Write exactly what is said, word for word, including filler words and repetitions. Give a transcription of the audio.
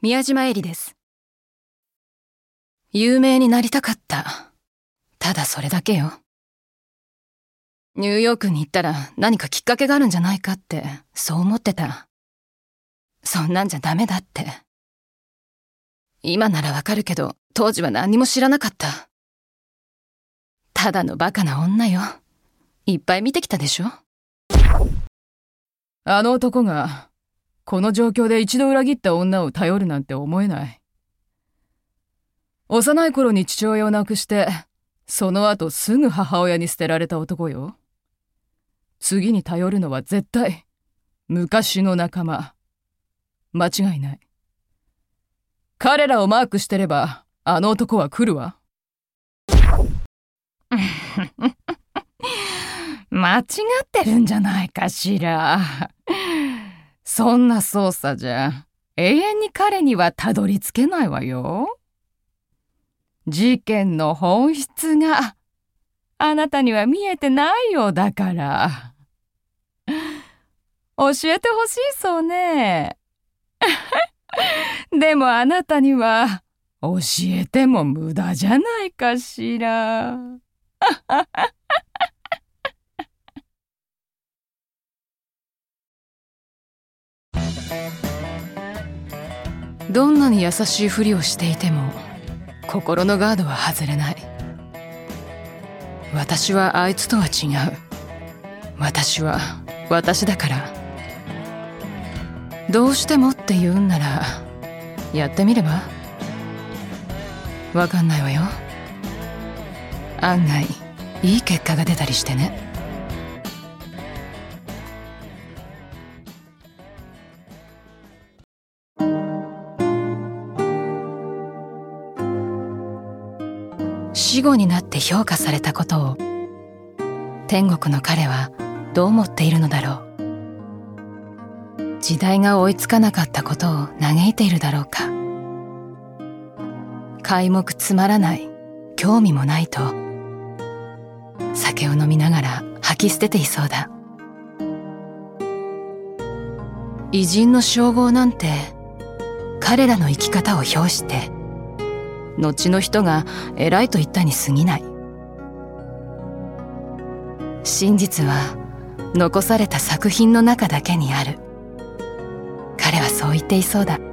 宮島絵里です。有名になりたかった。ただそれだけよ。ニューヨークに行ったら何かきっかけがあるんじゃないかって、そう思ってた。そんなんじゃダメだって。今ならわかるけど、当時は何にも知らなかった。ただのバカな女よ。いっぱい見てきたでしょ。 あの男が、この状況で一度裏切った女を頼るなんて思えない。幼い頃に父親を亡くして、その後すぐ母親に捨てられた男よ。次に頼るのは絶対、昔の仲間。間違いない。彼らをマークしてれば、あの男は来るわ。 間違ってるんじゃないかしら。そんな捜査じゃ永遠に彼にはたどり着けないわよ。事件の本質があなたには見えてないようだから。教えてほしいそうね。でもあなたには教えても無駄じゃないかしら。 どんなに優しいふりをしていても心のガードは外れない。私はあいつとは違う。私は私だから。どうしてもって言うんならやってみれば。わかんないわよ。案外いい結果が出たりしてね。死後になって評価されたことを天国の彼はどう思っているのだろう。時代が追いつかなかったことを嘆いているだろうか。皆目つまらない、興味もないと酒を飲みながら吐き捨てていそうだ。偉人の称号なんて彼らの生き方を評して後の人が偉いと言ったに過ぎない。真実は残された作品の中だけにある。彼はそう言っていそうだ。